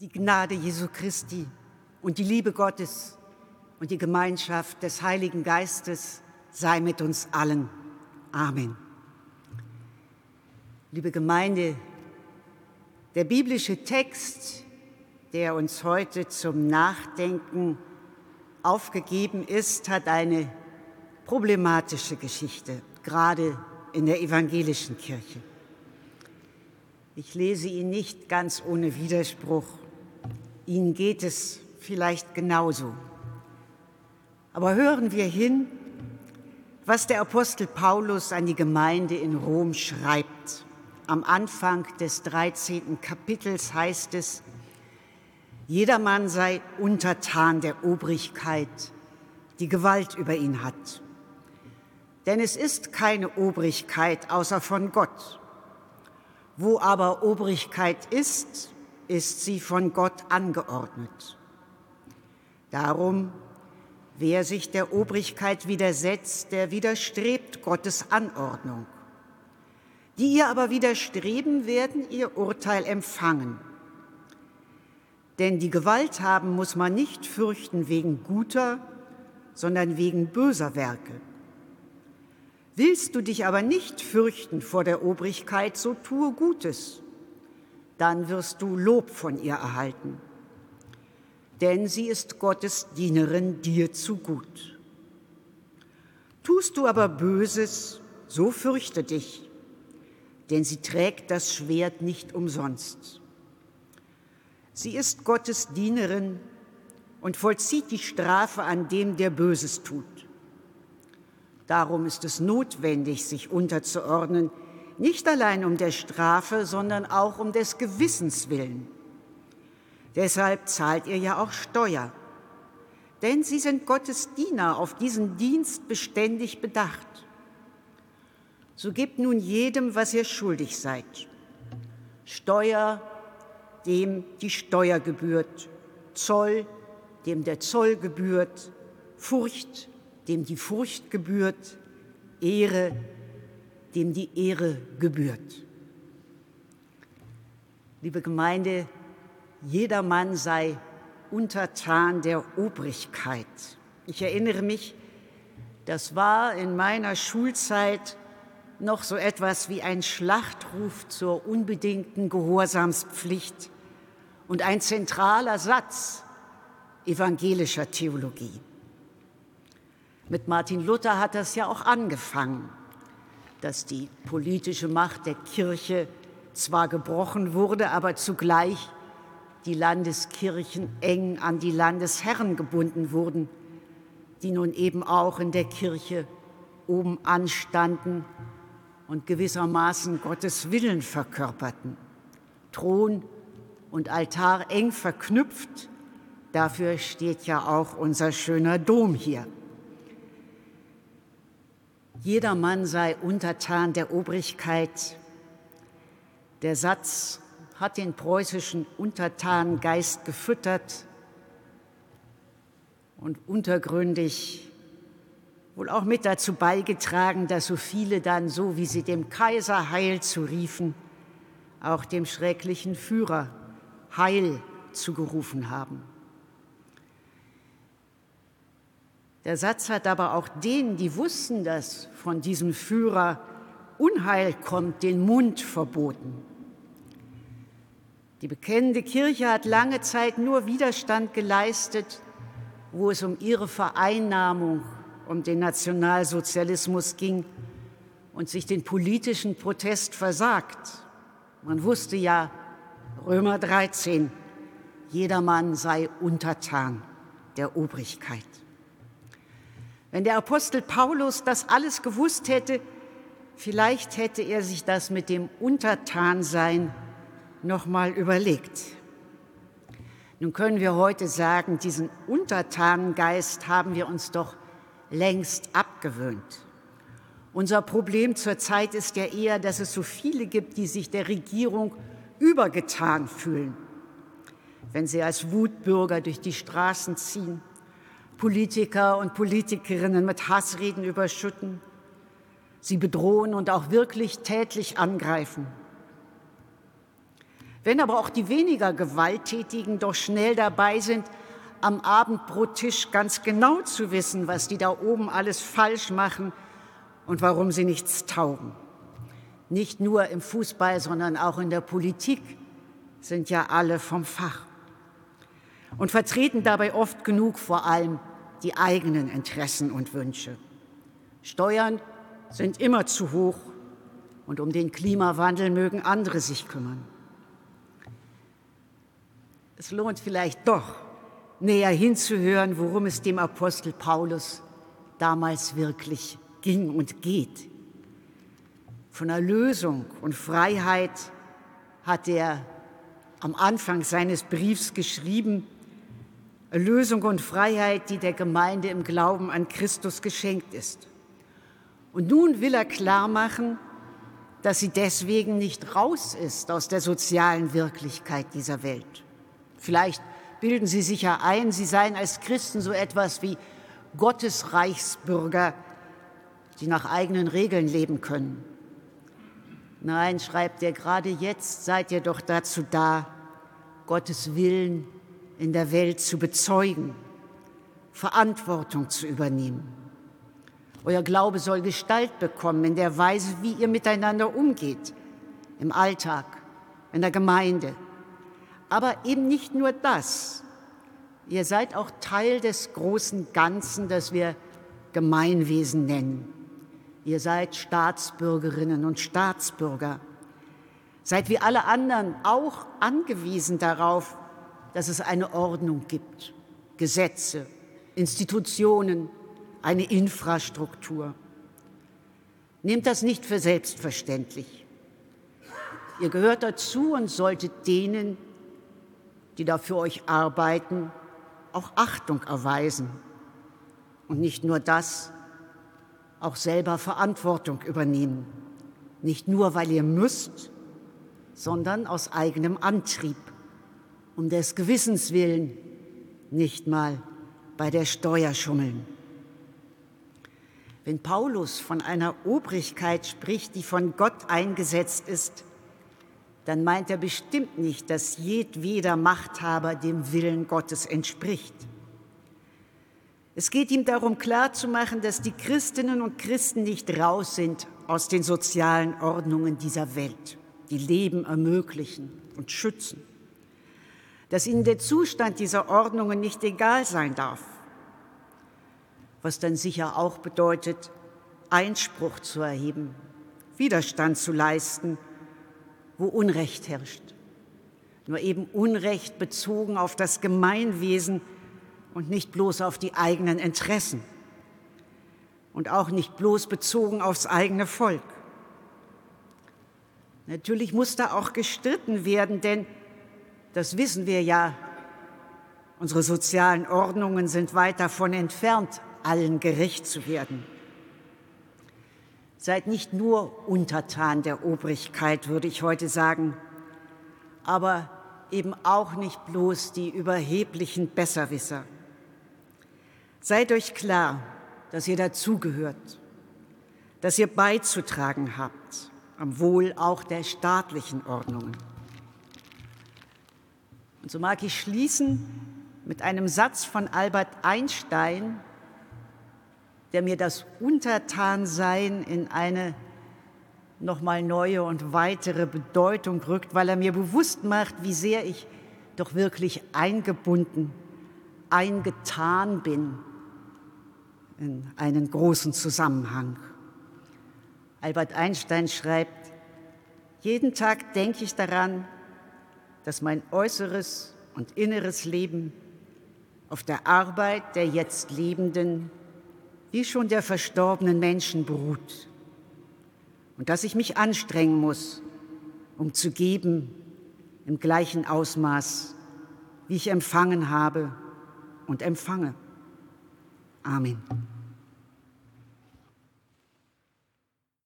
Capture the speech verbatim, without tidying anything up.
Die Gnade Jesu Christi und die Liebe Gottes und die Gemeinschaft des Heiligen Geistes sei mit uns allen. Amen. Liebe Gemeinde, der biblische Text, der uns heute zum Nachdenken aufgegeben ist, hat eine problematische Geschichte, gerade in der evangelischen Kirche. Ich lese ihn nicht ganz ohne Widerspruch. Ihnen geht es vielleicht genauso. Aber hören wir hin, was der Apostel Paulus an die Gemeinde in Rom schreibt. Am Anfang des dreizehnten Kapitels heißt es: Jedermann sei untertan der Obrigkeit, die Gewalt über ihn hat. Denn es ist keine Obrigkeit außer von Gott. Wo aber Obrigkeit ist, ist sie von Gott angeordnet. Darum, wer sich der Obrigkeit widersetzt, der widerstrebt Gottes Anordnung. Die ihr aber widerstreben, werden ihr Urteil empfangen. Denn die Gewalt haben muss man nicht fürchten wegen guter, sondern wegen böser Werke. Willst du dich aber nicht fürchten vor der Obrigkeit, so tue Gutes. Dann wirst du Lob von ihr erhalten. Denn sie ist Gottes Dienerin dir zu gut. Tust du aber Böses, so fürchte dich, denn sie trägt das Schwert nicht umsonst. Sie ist Gottes Dienerin und vollzieht die Strafe an dem, der Böses tut. Darum ist es notwendig, sich unterzuordnen, nicht allein um der Strafe, sondern auch um des Gewissens willen. Deshalb zahlt ihr ja auch Steuer, denn sie sind Gottes Diener, auf diesen Dienst beständig bedacht. So gebt nun jedem, was ihr schuldig seid. Steuer, dem die Steuer gebührt, Zoll, dem der Zoll gebührt, Furcht, dem die Furcht gebührt, Ehre, dem die Ehre gebührt. Liebe Gemeinde, jedermann sei untertan der Obrigkeit. Ich erinnere mich, das war in meiner Schulzeit noch so etwas wie ein Schlachtruf zur unbedingten Gehorsamspflicht und ein zentraler Satz evangelischer Theologie. Mit Martin Luther hat das ja auch angefangen, dass die politische Macht der Kirche zwar gebrochen wurde, aber zugleich die Landeskirchen eng an die Landesherren gebunden wurden, die nun eben auch in der Kirche oben anstanden und gewissermaßen Gottes Willen verkörperten. Thron und Altar eng verknüpft, dafür steht ja auch unser schöner Dom hier. Jedermann sei untertan der Obrigkeit. Der Satz hat den preußischen Untertanengeist gefüttert und untergründig wohl auch mit dazu beigetragen, dass so viele dann, so wie sie dem Kaiser Heil zuriefen, auch dem schrecklichen Führer Heil zugerufen haben. Der Satz hat aber auch denen, die wussten, dass von diesem Führer Unheil kommt, den Mund verboten. Die bekennende Kirche hat lange Zeit nur Widerstand geleistet, wo es um ihre Vereinnahmung, um den Nationalsozialismus ging und sich den politischen Protest versagt. Man wusste ja, Römer dreizehn, jedermann sei untertan der Obrigkeit. Wenn der Apostel Paulus das alles gewusst hätte, vielleicht hätte er sich das mit dem Untertansein noch mal überlegt. Nun können wir heute sagen, diesen Untertanengeist haben wir uns doch längst abgewöhnt. Unser Problem zurzeit ist ja eher, dass es so viele gibt, die sich der Regierung übergetan fühlen, wenn sie als Wutbürger durch die Straßen ziehen, Politiker und Politikerinnen mit Hassreden überschütten, sie bedrohen und auch wirklich tätlich angreifen. Wenn aber auch die weniger Gewalttätigen doch schnell dabei sind, am Abendbrottisch ganz genau zu wissen, was die da oben alles falsch machen und warum sie nichts taugen. Nicht nur im Fußball, sondern auch in der Politik sind ja alle vom Fach und vertreten dabei oft genug vor allem die eigenen Interessen und Wünsche. Steuern sind immer zu hoch und um den Klimawandel mögen andere sich kümmern. Es lohnt vielleicht doch, näher hinzuhören, worum es dem Apostel Paulus damals wirklich ging und geht. Von Erlösung und Freiheit hat er am Anfang seines Briefs geschrieben, Erlösung und Freiheit, die der Gemeinde im Glauben an Christus geschenkt ist. Und nun will er klarmachen, dass sie deswegen nicht raus ist aus der sozialen Wirklichkeit dieser Welt. Vielleicht bilden Sie sich ja ein, Sie seien als Christen so etwas wie Gottes Reichsbürger, die nach eigenen Regeln leben können. Nein, schreibt er, gerade jetzt seid ihr doch dazu da, Gottes Willen in der Welt zu bezeugen, Verantwortung zu übernehmen. Euer Glaube soll Gestalt bekommen in der Weise, wie ihr miteinander umgeht, im Alltag, in der Gemeinde. Aber eben nicht nur das. Ihr seid auch Teil des großen Ganzen, das wir Gemeinwesen nennen. Ihr seid Staatsbürgerinnen und Staatsbürger. Seid wie alle anderen auch angewiesen darauf, dass es eine Ordnung gibt, Gesetze, Institutionen, eine Infrastruktur. Nehmt das nicht für selbstverständlich. Ihr gehört dazu und solltet denen, die da für euch arbeiten, auch Achtung erweisen. Und nicht nur das, auch selber Verantwortung übernehmen. Nicht nur, weil ihr müsst, sondern aus eigenem Antrieb, um des Gewissens willen, nicht mal bei der Steuer schummeln. Wenn Paulus von einer Obrigkeit spricht, die von Gott eingesetzt ist, dann meint er bestimmt nicht, dass jedweder Machthaber dem Willen Gottes entspricht. Es geht ihm darum, klarzumachen, dass die Christinnen und Christen nicht raus sind aus den sozialen Ordnungen dieser Welt, die Leben ermöglichen und schützen. Dass ihnen der Zustand dieser Ordnungen nicht egal sein darf. Was dann sicher auch bedeutet, Einspruch zu erheben, Widerstand zu leisten, wo Unrecht herrscht. Nur eben Unrecht bezogen auf das Gemeinwesen und nicht bloß auf die eigenen Interessen. Und auch nicht bloß bezogen aufs eigene Volk. Natürlich muss da auch gestritten werden, denn, das wissen wir ja, unsere sozialen Ordnungen sind weit davon entfernt, allen gerecht zu werden. Seid nicht nur untertan der Obrigkeit, würde ich heute sagen, aber eben auch nicht bloß die überheblichen Besserwisser. Seid euch klar, dass ihr dazugehört, dass ihr beizutragen habt, am Wohl auch der staatlichen Ordnungen. Und so mag ich schließen mit einem Satz von Albert Einstein, der mir das Untertansein in eine nochmal neue und weitere Bedeutung rückt, weil er mir bewusst macht, wie sehr ich doch wirklich eingebunden, eingetan bin in einen großen Zusammenhang. Albert Einstein schreibt, jeden Tag denke ich daran, dass mein äußeres und inneres Leben auf der Arbeit der jetzt Lebenden wie schon der verstorbenen Menschen beruht und dass ich mich anstrengen muss, um zu geben im gleichen Ausmaß, wie ich empfangen habe und empfange. Amen.